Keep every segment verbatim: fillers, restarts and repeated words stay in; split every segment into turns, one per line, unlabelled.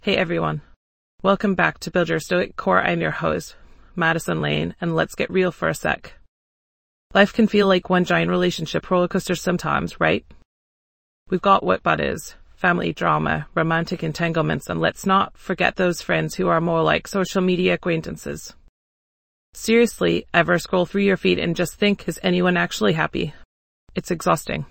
Hey everyone, welcome back to Build Your Stoic Core. I'm your host, Madison Lane, and let's get real for a sec. Life can feel like one giant relationship rollercoaster sometimes, right? We've got what bud is, family drama, romantic entanglements, and let's not forget those friends who are more like social media acquaintances. Seriously, ever scroll through your feed and just think, is anyone actually happy? It's exhausting.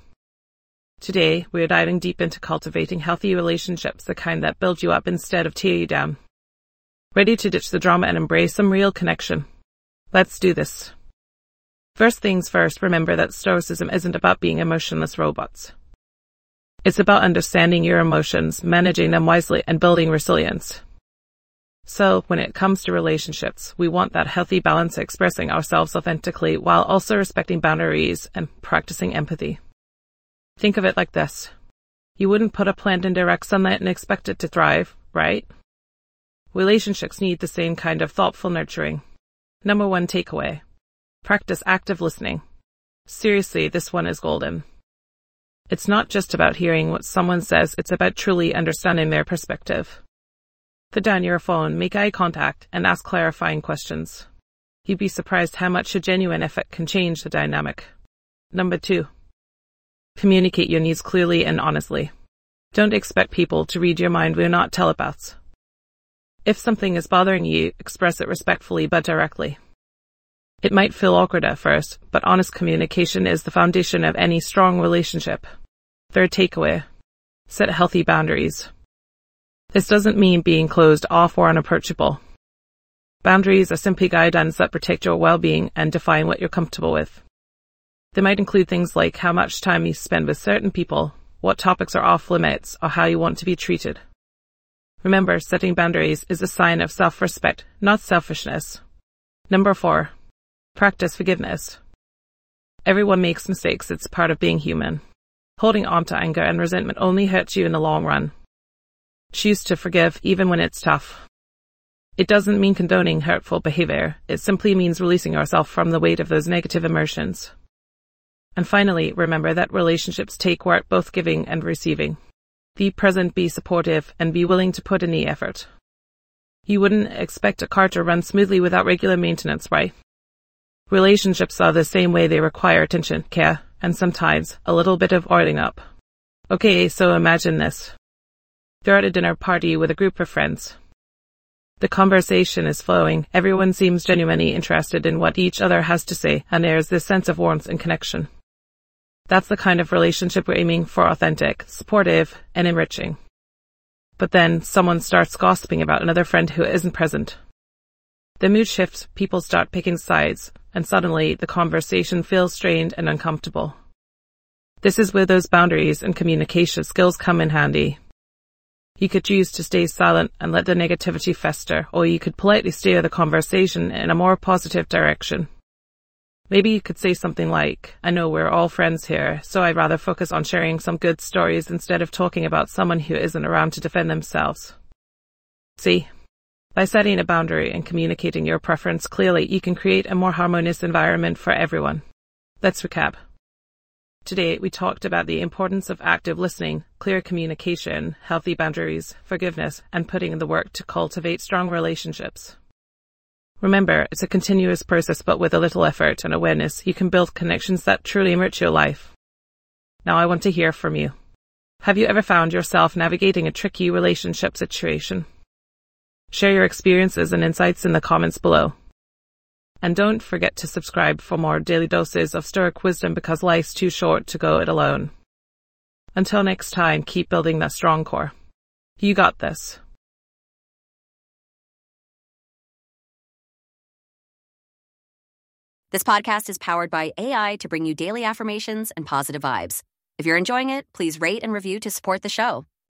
Today, we're diving deep into cultivating healthy relationships, the kind that build you up instead of tear you down. Ready to ditch the drama and embrace some real connection? Let's do this. First things first, remember that Stoicism isn't about being emotionless robots. It's about understanding your emotions, managing them wisely, and building resilience. So, when it comes to relationships, we want that healthy balance, expressing ourselves authentically while also respecting boundaries and practicing empathy. Think of it like this. You wouldn't put a plant in direct sunlight and expect it to thrive, right? Relationships need the same kind of thoughtful nurturing. Number one takeaway. Practice active listening. Seriously, this one is golden. It's not just about hearing what someone says, it's about truly understanding their perspective. Put down your phone, make eye contact, and ask clarifying questions. You'd be surprised how much a genuine effort can change the dynamic. Number two. Communicate your needs clearly and honestly. Don't expect people to read your mind. We're not telepaths. If something is bothering you, express it respectfully but directly. It might feel awkward at first, but honest communication is the foundation of any strong relationship. Third takeaway. Set healthy boundaries. This doesn't mean being closed off or unapproachable. Boundaries are simply guidelines that protect your well-being and define what you're comfortable with. They might include things like how much time you spend with certain people, what topics are off limits, or how you want to be treated. Remember, setting boundaries is a sign of self-respect, not selfishness. Number four. Practice forgiveness. Everyone makes mistakes. It's part of being human. Holding on to anger and resentment only hurts you in the long run. Choose to forgive even when it's tough. It doesn't mean condoning hurtful behavior. It simply means releasing yourself from the weight of those negative emotions. And finally, remember that relationships take work, both giving and receiving. Be present, be supportive, and be willing to put in the effort. You wouldn't expect a car to run smoothly without regular maintenance, right? Relationships are the same way. They require attention, care, and sometimes a little bit of oiling up. Okay, so imagine this. You're at a dinner party with a group of friends. The conversation is flowing, everyone seems genuinely interested in what each other has to say, and there's this sense of warmth and connection. That's the kind of relationship we're aiming for: authentic, supportive, and enriching. But then someone starts gossiping about another friend who isn't present. The mood shifts, people start picking sides, and suddenly the conversation feels strained and uncomfortable. This is where those boundaries and communication skills come in handy. You could choose to stay silent and let the negativity fester, or you could politely steer the conversation in a more positive direction. Maybe you could say something like, I know we're all friends here, so I'd rather focus on sharing some good stories instead of talking about someone who isn't around to defend themselves. See, by setting a boundary and communicating your preference clearly, you can create a more harmonious environment for everyone. Let's recap. Today, we talked about the importance of active listening, clear communication, healthy boundaries, forgiveness, and putting in the work to cultivate strong relationships. Remember, it's a continuous process, but with a little effort and awareness, you can build connections that truly enrich your life. Now I want to hear from you. Have you ever found yourself navigating a tricky relationship situation? Share your experiences and insights in the comments below. And don't forget to subscribe for more daily doses of Stoic wisdom, because life's too short to go it alone. Until next time, keep building that strong core. You got this.
This podcast is powered by A I to bring you daily affirmations and positive vibes. If you're enjoying it, please rate and review to support the show.